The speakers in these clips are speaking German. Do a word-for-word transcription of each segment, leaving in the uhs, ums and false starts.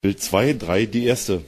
Bild zwei, drei, die erste.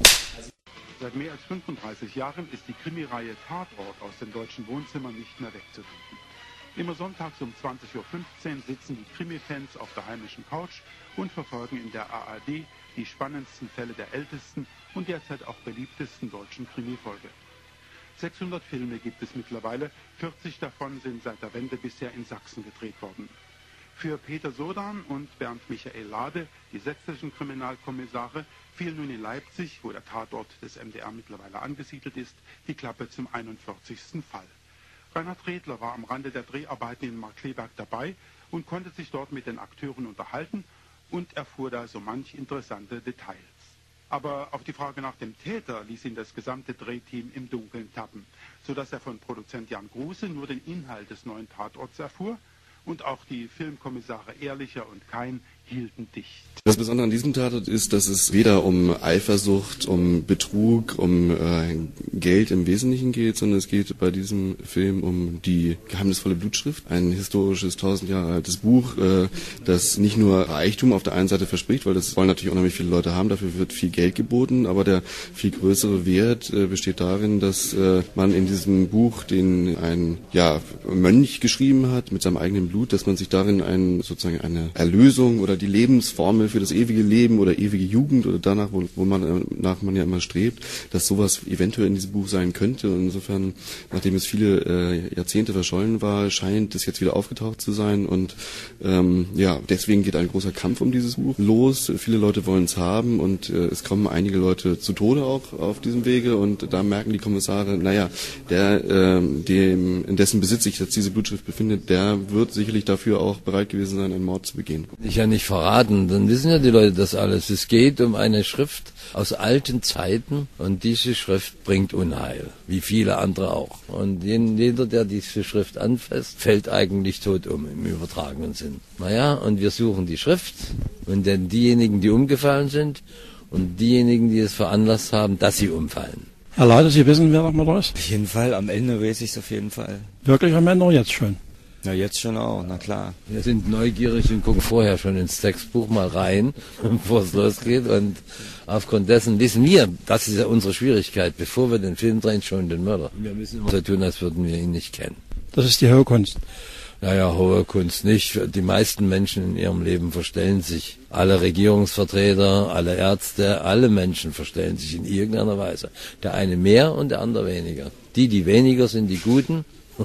Seit mehr als fünfunddreißig Jahren ist die Krimireihe Tatort aus den deutschen Wohnzimmern nicht mehr wegzudenken. Immer sonntags um zwanzig Uhr fünfzehn sitzen die Krimi-Fans auf der heimischen Couch und verfolgen in der A R D die spannendsten Fälle der ältesten und derzeit auch beliebtesten deutschen Krimifolge. sechshundert Filme gibt es mittlerweile, vierzig davon sind seit der Wende bisher in Sachsen gedreht worden. Für Peter Sodan und Bernd Michael Lade, die sächsischen Kriminalkommissare, fiel nun in Leipzig, wo der Tatort des M D R mittlerweile angesiedelt ist, die Klappe zum einundvierzigsten Fall. Reinhard Redler war am Rande der Dreharbeiten in Markkleeberg dabei und konnte sich dort mit den Akteuren unterhalten und erfuhr da so manch interessante Details. Aber auf die Frage nach dem Täter ließ ihn das gesamte Drehteam im Dunkeln tappen, sodass er von Produzent Jan Gruse nur den Inhalt des neuen Tatorts erfuhr und auch die Filmkommissare Ehrlicher und Kein hielten dicht. Das Besondere an diesem Tatort ist, dass es weder um Eifersucht, um Betrug, um äh, Geld im Wesentlichen geht, sondern es geht bei diesem Film um die geheimnisvolle Blutschrift. Ein historisches, tausend Jahre altes Buch, äh, das nicht nur Reichtum auf der einen Seite verspricht, weil das wollen natürlich unheimlich viele Leute haben, dafür wird viel Geld geboten, aber der viel größere Wert äh, besteht darin, dass äh, man in diesem Buch, den ein ja, Mönch geschrieben hat, mit seinem eigenen Blut, dass man sich darin ein, sozusagen eine Erlösung oder die Lebensformel für das ewige Leben oder ewige Jugend oder danach, wo, wo man nach man ja immer strebt, dass sowas eventuell in diesem Buch sein könnte. Und insofern, nachdem es viele äh, Jahrzehnte verschollen war, scheint es jetzt wieder aufgetaucht zu sein. Und ähm, ja, deswegen geht ein großer Kampf um dieses Buch los. Viele Leute wollen es haben und äh, es kommen einige Leute zu Tode auch auf diesem Wege. Und da merken die Kommissare, naja, der, äh, dem, in dessen Besitz sich jetzt diese Blutschrift befindet, der wird sicherlich dafür auch bereit gewesen sein, einen Mord zu begehen. Ich ja nicht verraten, dann wissen ja die Leute das alles. Es geht um eine Schrift aus alten Zeiten und diese Schrift bringt Unheil, wie viele andere auch. Und jeder, der diese Schrift anfasst, fällt eigentlich tot um im übertragenen Sinn. Naja, und wir suchen die Schrift und dann diejenigen, die umgefallen sind und diejenigen, die es veranlasst haben, dass sie umfallen. Herr Lade, Sie wissen, wer noch mal ist? Auf jeden Fall, am Ende weiß ich es auf jeden Fall. Wirklich am Ende, jetzt schon? Ja, jetzt schon auch, na klar. Wir sind neugierig und gucken vorher schon ins Textbuch mal rein, bevor es losgeht. Und aufgrund dessen wissen wir, das ist ja unsere Schwierigkeit, bevor wir den Film drehen, schon den Mörder. Wir müssen immer so tun, als würden wir ihn nicht kennen. Das ist die hohe Kunst. Naja, hohe Kunst nicht. Die meisten Menschen in ihrem Leben verstellen sich. Alle Regierungsvertreter, alle Ärzte, alle Menschen verstellen sich in irgendeiner Weise. Der eine mehr und der andere weniger. Die, die weniger sind, die Guten.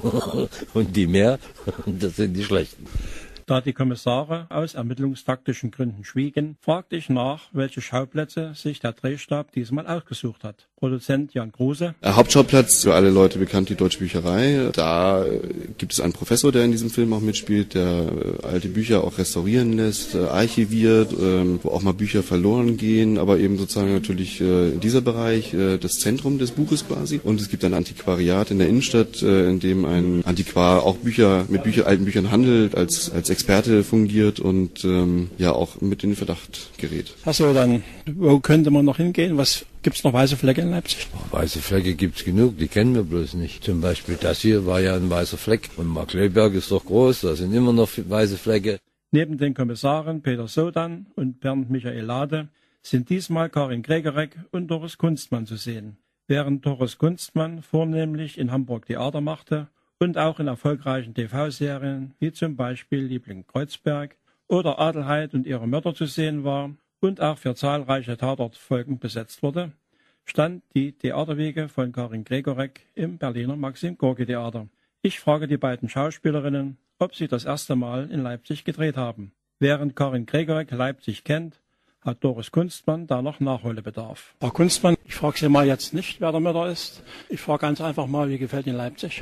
Und die mehr, das sind die Schlechten. Da die Kommissare aus ermittlungstaktischen Gründen schwiegen, fragte ich nach, welche Schauplätze sich der Drehstab diesmal ausgesucht hat. Produzent Jan Gruse. Hauptschauplatz, für alle Leute bekannt, die Deutsche Bücherei. Da gibt es einen Professor, der in diesem Film auch mitspielt, der alte Bücher auch restaurieren lässt, archiviert, wo auch mal Bücher verloren gehen, aber eben sozusagen natürlich dieser Bereich, das Zentrum des Buches quasi. Und es gibt ein Antiquariat in der Innenstadt, in dem ein Antiquar auch Bücher mit Bücher, alten Büchern handelt, als, als Experte fungiert und ähm, ja auch mit in den Verdacht gerät. Achso, dann wo könnte man noch hingehen? Was gibt's noch weiße Flecke in Leipzig? Oh, weiße Flecke gibt's genug, die kennen wir bloß nicht. Zum Beispiel das hier war ja ein weißer Fleck und Markkleeberg ist doch groß, da sind immer noch weiße Flecke. Neben den Kommissaren Peter Sodan und Bernd Michael Lade sind diesmal Karin Gregoreck und Doris Kunstmann zu sehen. Während Doris Kunstmann vornehmlich in Hamburg Theater machte und auch in erfolgreichen T V-Serien wie zum Beispiel Liebling Kreuzberg oder Adelheid und ihre Mörder zu sehen war und auch für zahlreiche Tatortfolgen besetzt wurde, stand die Theaterwiege von Karin Gregoreck im Berliner Maxim-Gorki-Theater. Ich frage die beiden Schauspielerinnen, ob sie das erste Mal in Leipzig gedreht haben. Während Karin Gregoreck Leipzig kennt, hat Doris Kunstmann da noch Nachholbedarf. Frau Kunstmann, ich frage Sie mal jetzt nicht, wer der Mörder ist. Ich frage ganz einfach mal, wie gefällt Ihnen Leipzig?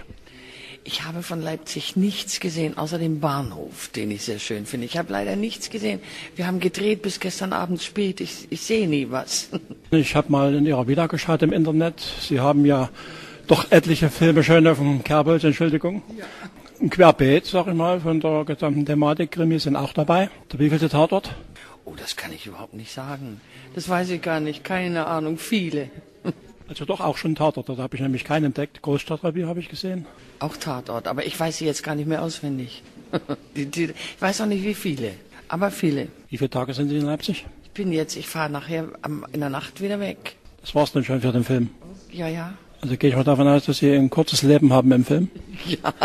Ich habe von Leipzig nichts gesehen, außer dem Bahnhof, den ich sehr schön finde. Ich habe leider nichts gesehen. Wir haben gedreht bis gestern Abend spät. Ich, ich sehe nie was. Ich habe mal in Ihrer Vita geschaut im Internet. Sie haben ja doch etliche Filme schon auf dem Kerbholz, Entschuldigung. Ja. Ein Querbeet, sag ich mal, von der gesamten Thematik. Krimis sind auch dabei. Der wievielte Tatort? Oh, das kann ich überhaupt nicht sagen. Das weiß ich gar nicht. Keine Ahnung. Viele. Also doch auch schon Tatort. Da habe ich nämlich keinen entdeckt. Großstadtrevier habe ich gesehen. Auch Tatort, aber ich weiß sie jetzt gar nicht mehr auswendig. die, die, ich weiß auch nicht, wie viele, aber viele. Wie viele Tage sind Sie in Leipzig? bin jetzt, ich fahre nachher am, in der Nacht wieder weg. Das war's dann schon für den Film. Ja, ja. Also gehe ich mal davon aus, dass Sie ein kurzes Leben haben im Film. Ja,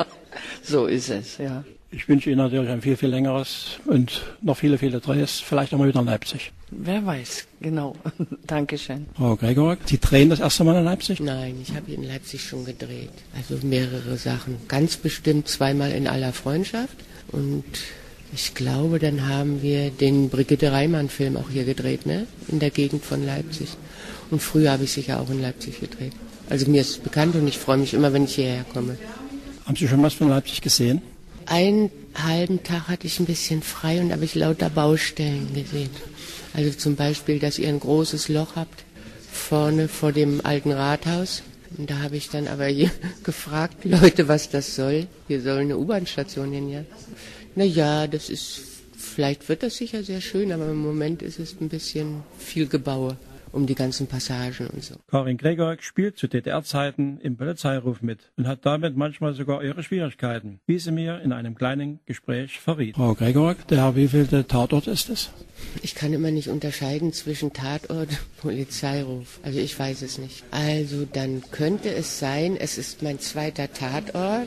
so ist es, ja. Ich wünsche Ihnen natürlich ein viel, viel längeres und noch viele, viele Drehs, vielleicht auch mal wieder in Leipzig. Wer weiß, genau. Dankeschön. Frau Gregor, Sie drehen das erste Mal in Leipzig? Nein, ich habe in Leipzig schon gedreht. Also mehrere Sachen. Ganz bestimmt zweimal in aller Freundschaft. Und ich glaube, dann haben wir den Brigitte Reimann-Film auch hier gedreht, ne? In der Gegend von Leipzig. Und früher habe ich sicher auch in Leipzig gedreht. Also mir ist es bekannt und ich freue mich immer, wenn ich hierher komme. Haben Sie schon was von Leipzig gesehen? Einen halben Tag hatte ich ein bisschen frei und habe ich lauter Baustellen gesehen. Also zum Beispiel, dass ihr ein großes Loch habt vorne vor dem alten Rathaus. Und da habe ich dann aber hier gefragt, Leute, was das soll. Hier soll eine U-Bahn-Station hin, ja. Na ja, das ist, vielleicht wird das sicher sehr schön, aber im Moment ist es ein bisschen viel Gebaue um die ganzen Passagen und so. Karin Gregorik spielt zu D D R-Zeiten im Polizeiruf mit und hat damit manchmal sogar ihre Schwierigkeiten, wie sie mir in einem kleinen Gespräch verriet. Frau Gregorik, der wievielte Tatort ist es? Ich kann immer nicht unterscheiden zwischen Tatort und Polizeiruf. Also ich weiß es nicht. Also dann könnte es sein, es ist mein zweiter Tatort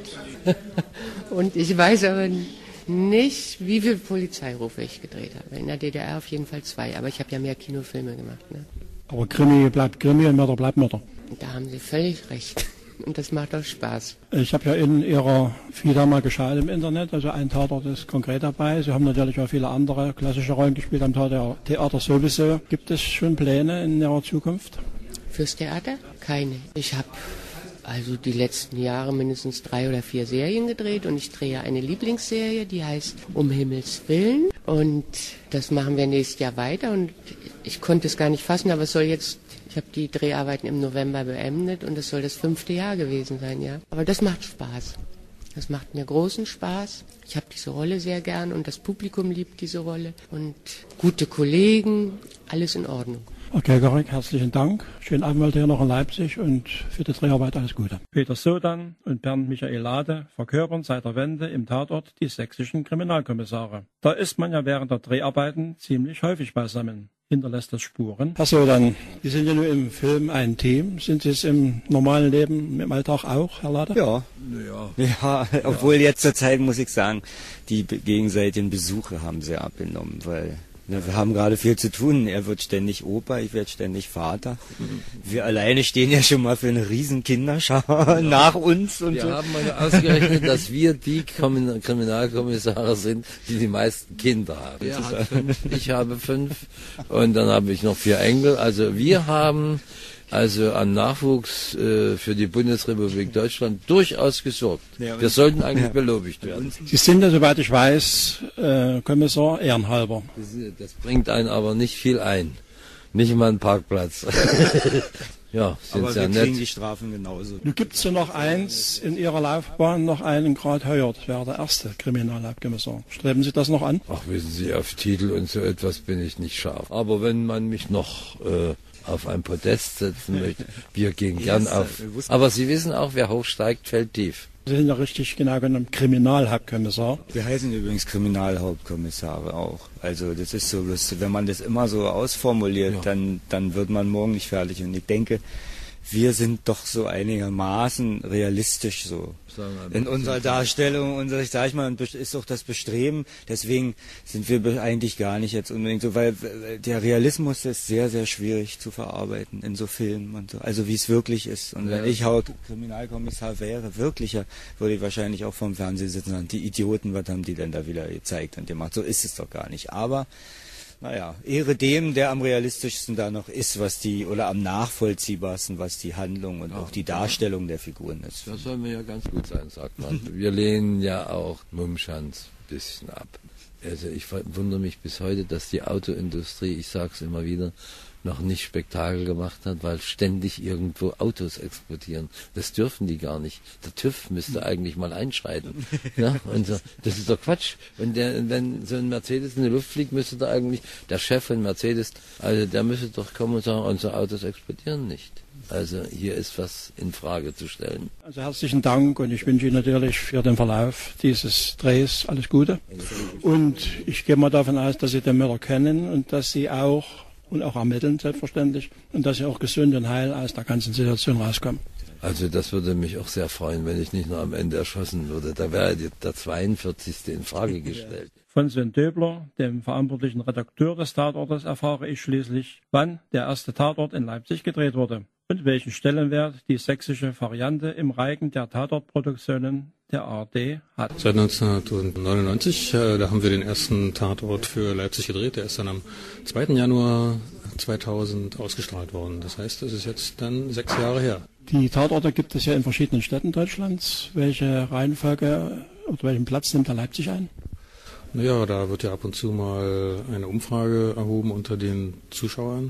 und ich weiß aber nicht, wie viele Polizeirufe ich gedreht habe. In der D D R auf jeden Fall zwei, aber ich habe ja mehr Kinofilme gemacht, ne? Aber Krimi bleibt Krimi und Mörder bleibt Mörder. Da haben Sie völlig recht. Und das macht auch Spaß. Ich habe ja in Ihrer Vita mal geschaut im Internet, also ein Tatort ist konkret dabei. Sie haben natürlich auch viele andere klassische Rollen gespielt am Theater sowieso. Gibt es schon Pläne in Ihrer Zukunft? Fürs Theater? Keine. Ich habe also die letzten Jahre mindestens drei oder vier Serien gedreht und ich drehe eine Lieblingsserie, die heißt Um Himmels Willen. Und das machen wir nächstes Jahr weiter und ich konnte es gar nicht fassen, aber es soll jetzt, ich habe die Dreharbeiten im November beendet und es soll das fünfte Jahr gewesen sein, ja. Aber das macht Spaß. Das macht mir großen Spaß. Ich habe diese Rolle sehr gern und das Publikum liebt diese Rolle und gute Kollegen, alles in Ordnung. Okay, Gorik, herzlichen Dank. Schönen Abend hier noch in Leipzig und für die Dreharbeit alles Gute. Peter Sodan und Bernd Michael Lade verkörpern seit der Wende im Tatort die sächsischen Kriminalkommissare. Da ist man ja während der Dreharbeiten ziemlich häufig beisammen. Hinterlässt das Spuren. Herr Sodan, Sie sind ja nur im Film ein Team. Sind Sie es im normalen Leben, im Alltag auch, Herr Lade? Ja. Ja, ja obwohl ja. Jetzt zur Zeit, muss ich sagen, die gegenseitigen Besuche haben sehr abgenommen, weil na, wir haben gerade viel zu tun. Er wird ständig Opa, ich werde ständig Vater. Mhm. Wir alleine stehen ja schon mal für eine riesen Kinderschar ja. nach uns. Und wir so. haben mal ausgerechnet, dass wir die Kriminalkommissare sind, die die meisten Kinder haben. Er hat fünf, ich habe fünf und dann habe ich noch vier Enkel. Also wir haben also an Nachwuchs äh, für die Bundesrepublik Deutschland durchaus gesorgt. Ja, wir sollten eigentlich ja. belobigt werden. Sie sind ja, soweit ich weiß, äh, Kommissar ehrenhalber. Das, das bringt einen aber nicht viel ein. Nicht mal einen Parkplatz. Ja, sind aber sehr wir nett. kriegen die Strafen genauso. Nun gibt es ja noch eins in Ihrer Laufbahn, noch einen Grad höher. Das wäre der erste Kriminalhauptkommissar. Streben Sie das noch an? Ach, wissen Sie, auf Titel und so etwas bin ich nicht scharf. Aber wenn man mich noch äh, auf ein Podest setzen möchte, wir gehen gern auf. Aber Sie wissen auch, wer hoch steigt, fällt tief. Sie sind ja richtig genau genommen Kriminalhauptkommissar. Wir heißen übrigens Kriminalhauptkommissare auch. Also das ist so, wenn man das immer so ausformuliert, ja. dann, dann wird man morgen nicht fertig. Und ich denke, wir sind doch so einigermaßen realistisch so in unserer Darstellung. Unser, ich sag mal, ist auch das Bestreben. Deswegen sind wir eigentlich gar nicht jetzt unbedingt so, weil der Realismus ist sehr, sehr schwierig zu verarbeiten in so Filmen und so. Also wie es wirklich ist. Und wenn ja. ich Kriminalkommissar wäre, wirklicher, würde ich wahrscheinlich auch vom Fernsehen sitzen und sagen, die Idioten, was haben die denn da wieder gezeigt und gemacht? So ist es doch gar nicht. Aber naja, Ehre dem, der am realistischsten da noch ist, was die, oder am nachvollziehbarsten, was die Handlung und ja, auch die Darstellung ja. der Figuren ist. Das soll mir ja ganz gut sein, sagt man. Wir lehnen ja auch Mumschanz ein bisschen ab. Also ich wundere mich bis heute, dass die Autoindustrie, ich sage es immer wieder, noch nicht Spektakel gemacht hat, weil ständig irgendwo Autos explodieren. Das dürfen die gar nicht. Der TÜV müsste eigentlich mal einschreiten. Ja, und so. Das ist doch Quatsch. Wenn, der, wenn so ein Mercedes in die Luft fliegt, müsste da eigentlich der Chef von Mercedes, also der müsste doch kommen und sagen, unsere Autos explodieren nicht. Also hier ist was in Frage zu stellen. Also herzlichen Dank und ich wünsche Ihnen natürlich für den Verlauf dieses Drehs alles Gute. Und ich gehe mal davon aus, dass Sie den Müller kennen und dass Sie auch und auch ermitteln, selbstverständlich, und dass Sie auch gesund und heil aus der ganzen Situation rauskommen. Also das würde mich auch sehr freuen, wenn ich nicht nur am Ende erschossen würde. Da wäre der zweiundvierzigste in Frage gestellt. Von Sven Döbler, dem verantwortlichen Redakteur des Tatortes, erfahre ich schließlich, wann der erste Tatort in Leipzig gedreht wurde und welchen Stellenwert die sächsische Variante im Reigen der Tatortproduktionen der A R D hat. Seit neunzehnhundertneunundneunzig, äh, da haben wir den ersten Tatort für Leipzig gedreht. Der ist dann am zweiten Januar zweitausend ausgestrahlt worden. Das heißt, es ist jetzt dann sechs Jahre her. Die Tatorte gibt es ja in verschiedenen Städten Deutschlands. Welche Reihenfolge oder welchen Platz nimmt der Leipzig ein? Naja, da wird ja ab und zu mal eine Umfrage erhoben unter den Zuschauern.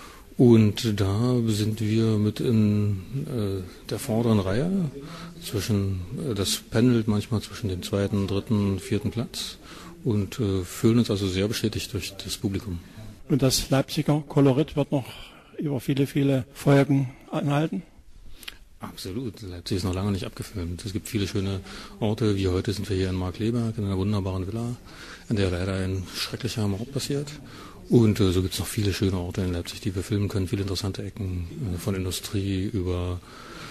Und da sind wir mit in äh, der vorderen Reihe. Zwischen, äh, das pendelt manchmal zwischen dem zweiten, dritten, vierten Platz und äh, fühlen uns also sehr bestätigt durch das Publikum. Und das Leipziger Kolorit wird noch über viele, viele Folgen anhalten? Absolut. Leipzig ist noch lange nicht abgefilmt. Es gibt viele schöne Orte, wie heute sind wir hier in Markleberg, in einer wunderbaren Villa, in der leider ein schrecklicher Mord passiert. Und äh, so gibt es noch viele schöne Orte in Leipzig, die wir filmen können, viele interessante Ecken, äh, von Industrie über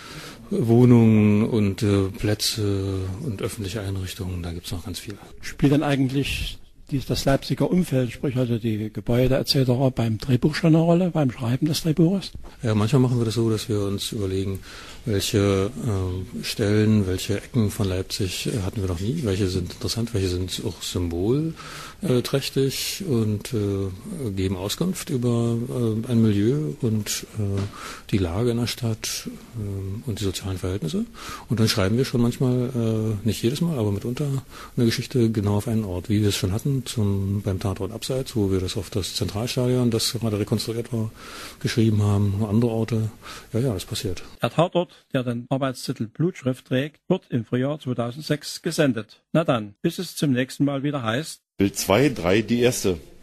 Wohnungen und äh, Plätze und öffentliche Einrichtungen, da gibt es noch ganz viel. Spielt denn eigentlich die, das Leipziger Umfeld, sprich also die Gebäude et cetera beim Drehbuch schon eine Rolle, beim Schreiben des Drehbuches? Ja, manchmal machen wir das so, dass wir uns überlegen, welche äh, Stellen, welche Ecken von Leipzig äh, hatten wir noch nie, welche sind interessant, welche sind auch symbolträchtig und äh, geben Auskunft über äh, ein Milieu und äh, die Lage in der Stadt äh, und die sozialen Verhältnisse. Und dann schreiben wir schon manchmal, äh, nicht jedes Mal, aber mitunter eine Geschichte genau auf einen Ort, wie wir es schon hatten zum, beim Tatort Abseits, wo wir das auf das Zentralstadion, das gerade rekonstruiert war, geschrieben haben, andere Orte. Ja, ja, das passiert. Der Tatort, der den Arbeitstitel Blutschrift trägt, wird im Frühjahr zweitausendsechs gesendet. Na dann, bis es zum nächsten Mal wieder heißt. Bild zwei, drei, die erste.